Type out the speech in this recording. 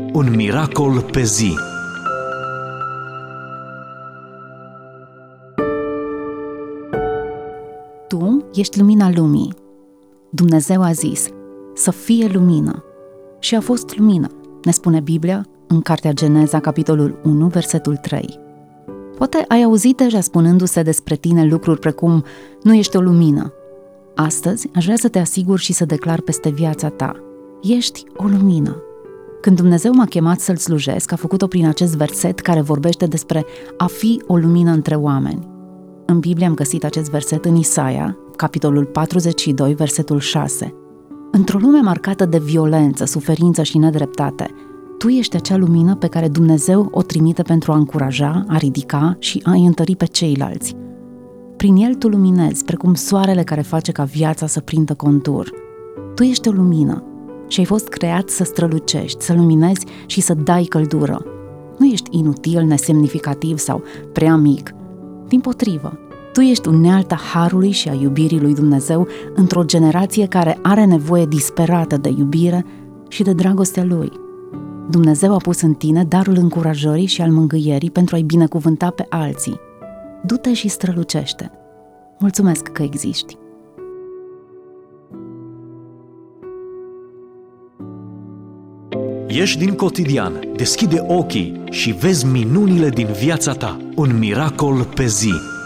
Un miracol pe zi. Tu ești lumina lumii. Dumnezeu a zis să fie lumină și a fost lumină, ne spune Biblia în Cartea Geneza, capitolul 1, versetul 3. Poate ai auzit deja spunându-se despre tine lucruri precum nu ești o lumină. Astăzi aș vrea să te asigur și să declar peste viața ta: ești o lumină. Când Dumnezeu m-a chemat să-L slujesc, a făcut-o prin acest verset care vorbește despre a fi o lumină între oameni. În Biblie am găsit acest verset în Isaia, capitolul 42, versetul 6. Într-o lume marcată de violență, suferință și nedreptate, tu ești acea lumină pe care Dumnezeu o trimite pentru a încuraja, a ridica și a întări pe ceilalți. Prin el tu luminezi, precum soarele care face ca viața să prindă contur. Tu ești o lumină și ai fost creat să strălucești, să luminezi și să dai căldură. Nu ești inutil, nesemnificativ sau prea mic. Dimpotrivă, tu ești unealta harului și a iubirii lui Dumnezeu într-o generație care are nevoie disperată de iubire și de dragostea lui. Dumnezeu a pus în tine darul încurajării și al mângâierii pentru a-i binecuvânta pe alții. Du-te și strălucește. Mulțumesc că existi. Ieși din cotidian, deschide ochii și vezi minunile din viața ta. Un miracol pe zi.